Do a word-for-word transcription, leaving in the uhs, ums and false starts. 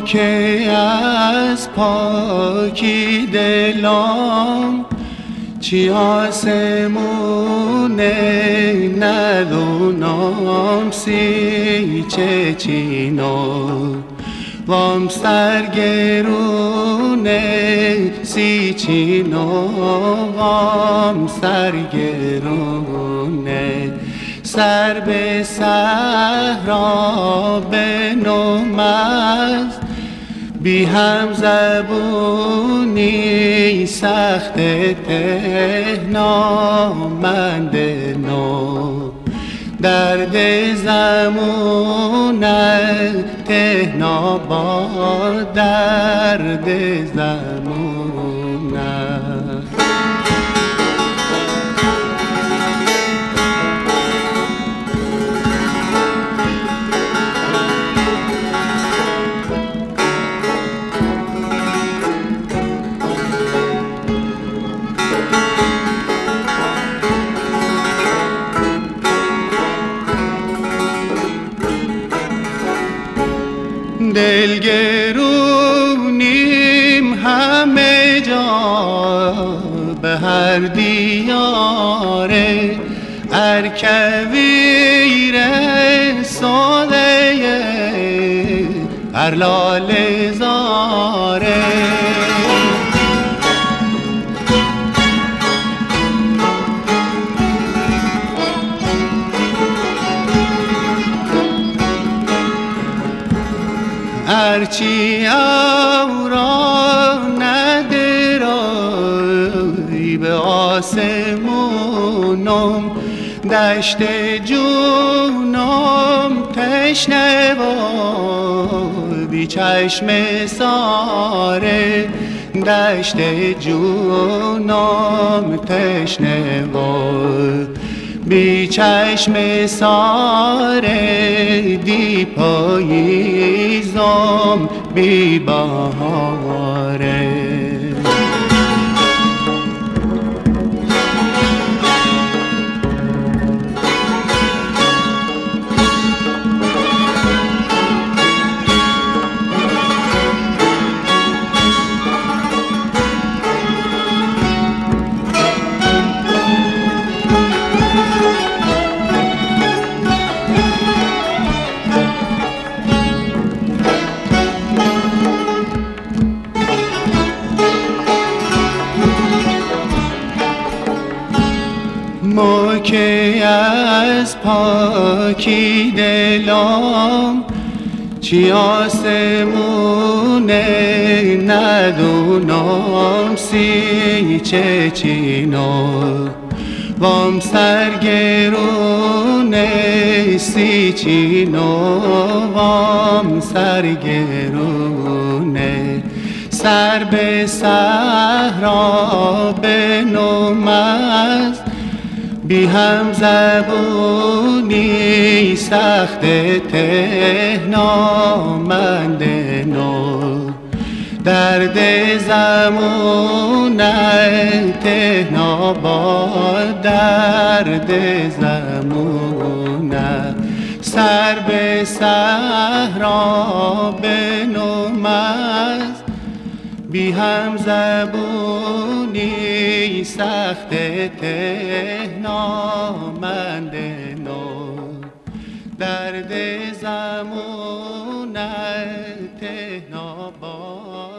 که از پاکی دلم چی آسمونه ندونم سی چه چینو وام سرگرونه سی چینو وام سرگرونه سر به صحرا بنم است بی هم زبونی سخت تهنامند نو درد زمونت تهنا با درد زمونت دلگرونیم همه جا به هر دیاره ارکویر ساده هر لاله زاره هرچی اورا ندرایی به آسمونم دشت جونم تشنه و بی چشم ساره دشت جونم تشنه و بی چشم ساره دی پاییزم بی بهاره ما که از پاکی دلم چی آسمونه ندونم سی چه چینو وام سرگرونه سی چینو وام سرگرونه سر به صحرا بنم است بی هم زبونی سخت تهنامند نو درد زمونت تهنا با درد زمونت سر به صحرا بنم است بی هم زبونی سخت تهنامند نو درد زمونت تهنا با